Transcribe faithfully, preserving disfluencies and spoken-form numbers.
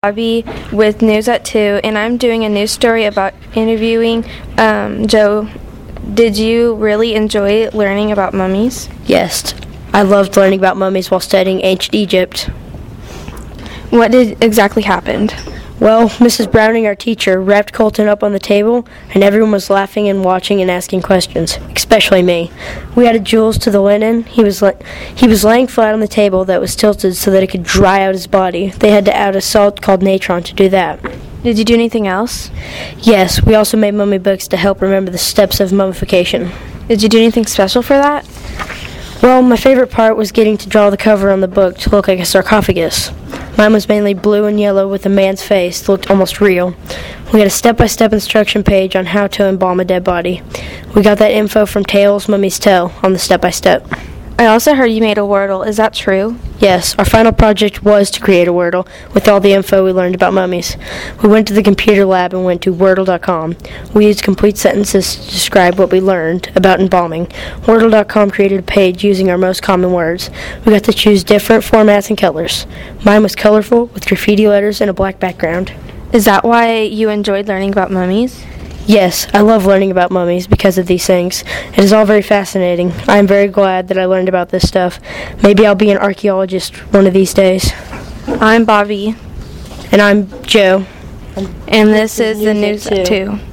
Bobby with News at two, and I'm doing a news story about interviewing um, Joe. Did you really enjoy learning about mummies? Yes, I loved learning about mummies while studying ancient Egypt. What did exactly happened? Well, Missus Browning, our teacher, wrapped Colton up on the table, and everyone was laughing and watching and asking questions, especially me. We added jewels to the linen. He was li- he was laying flat on the table that was tilted so that it could dry out his body. They had to add a salt called natron to do that. Did you do anything else? Yes, we also made mummy books to help remember the steps of mummification. Did you do anything special for that? Well, my favorite part was getting to draw the cover on the book to look like a sarcophagus. Mine was mainly blue and yellow with a man's face that looked almost real. We had a step-by-step instruction page on how to embalm a dead body. We got that info from Tales, Mummy's Tale on the step-by-step. I also heard you made a Wordle. Is that true? Yes, our final project was to create a Wordle with all the info we learned about mummies. We went to the computer lab and went to Wordle dot com. We used complete sentences to describe what we learned about embalming. Wordle dot com created a page using our most common words. We got to choose different formats and colors. Mine was colorful with graffiti letters and a black background. Is that why you enjoyed learning about mummies? Yes, I love learning about mummies because of these things. It is all very fascinating. I am very glad that I learned about this stuff. Maybe I'll be an archaeologist one of these days. I'm Bobby. And I'm Joe. And this is the News at two.